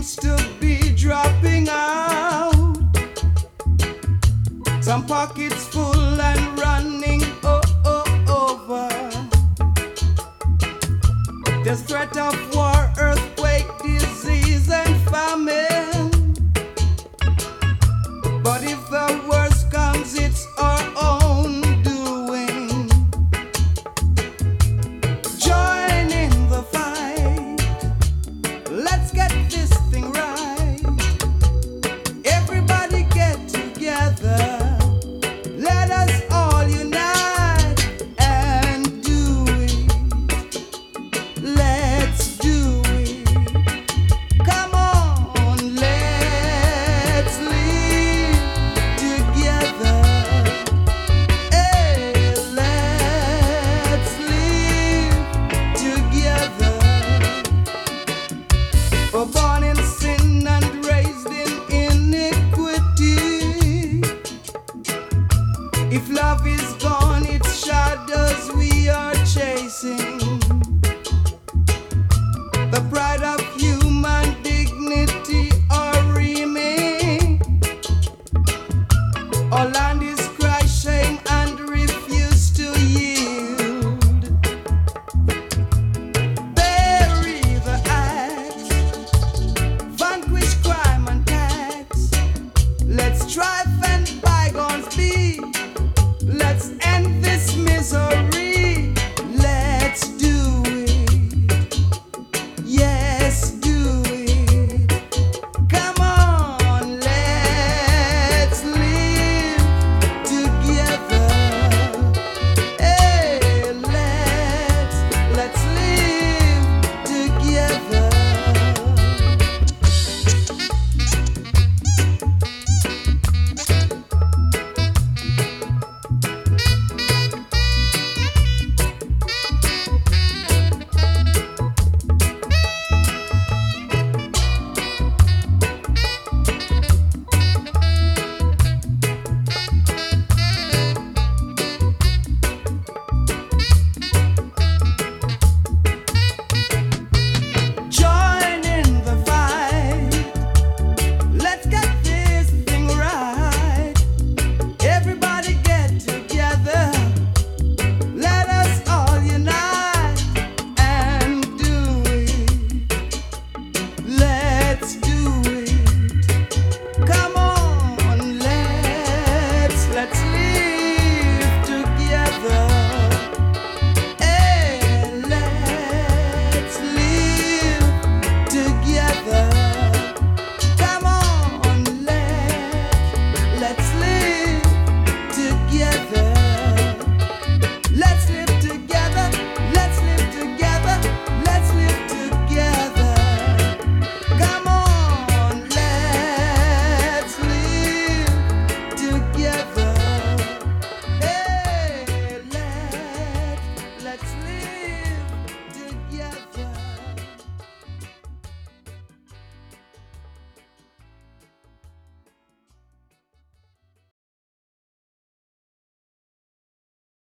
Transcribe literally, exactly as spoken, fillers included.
seems to be dropping out. Some pockets full and running oh, oh, over. There's threat of war, earthquake, disease and famine. But if the worst comes, it's our own doing. Join in the fight. Let's get this thing right. Everybody get together. Let us all unite and do it. Let's do it. Come on, let's live together. Hey, let's live together. For born in sin and raised in iniquity. If love is gone, it's shadows we are chasing. The pride of